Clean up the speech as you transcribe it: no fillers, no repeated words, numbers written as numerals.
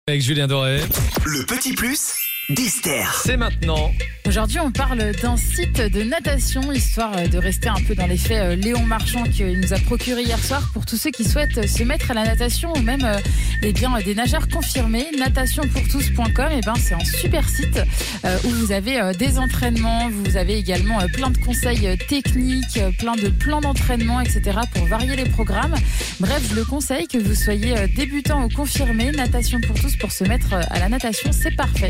Avec Julien Doré. Le petit plus d'Esther. C'est maintenant. Aujourd'hui, on parle d'un site de natation, histoire de rester un peu dans l'effet Léon Marchand qu'il nous a procuré hier soir pour tous ceux qui souhaitent se mettre à la natation ou même des nageurs confirmés. Natationpourtous.com, c'est un super site où vous avez des entraînements, vous avez également plein de conseils techniques, plein de plans d'entraînement, etc. pour varier les programmes. Bref, je le conseille, que vous soyez débutant ou confirmé. Natation pour tous, pour se mettre à la natation, c'est parfait.